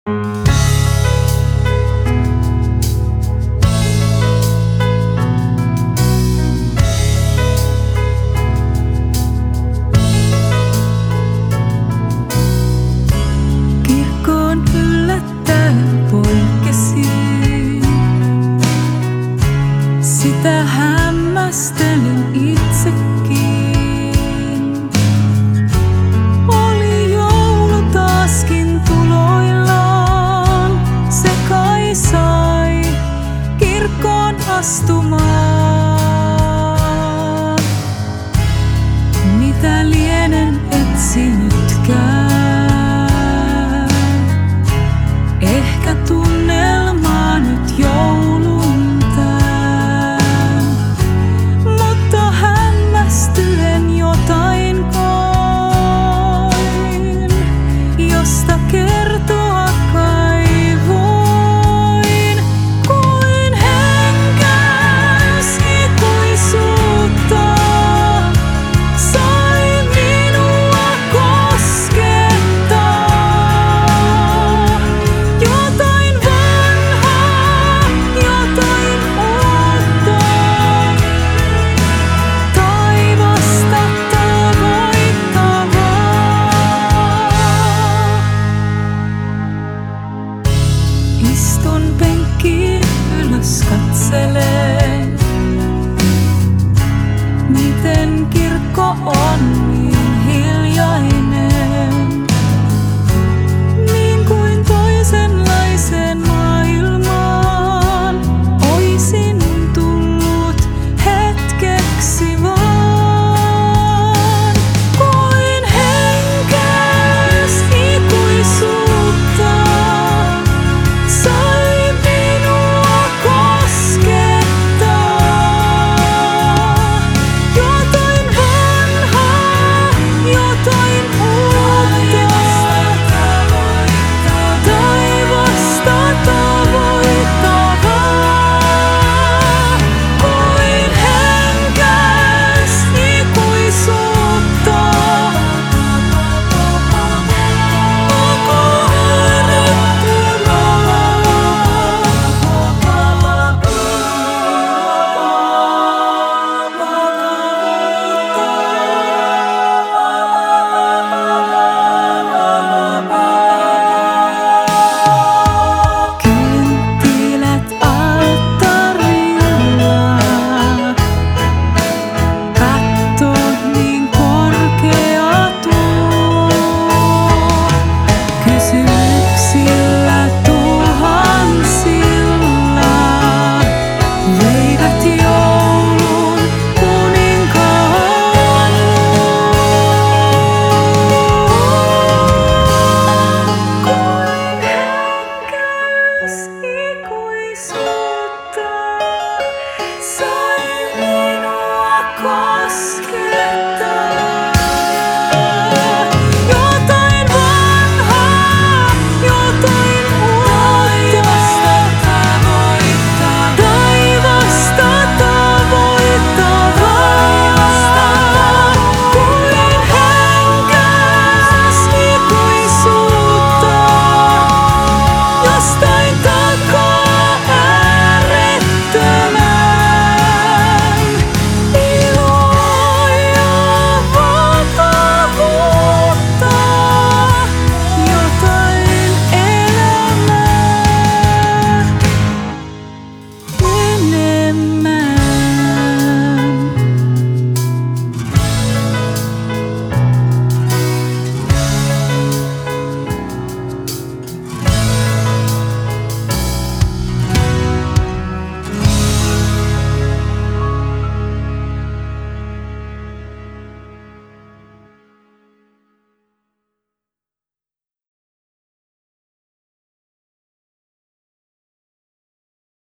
Kirkkoon yllättäen poikkesin. Sitä hämmästelin itsekin. Oli joulu taaskin tuloillaan. Se kai sai kirkkoon astumaan. Mitä lienen etsinytkään? Ehkä tunnelmaa nyt joulun tän. Mutta hämmästyen jotain koin, josta kertoa kaivoin. Kuin henkäys ikuisuutta sai minua koskettaa. Jotain vanhaa, jotain uutta. Taivasta tavoittavaa. Istun penkkiin ylös katselen, miten kirkko on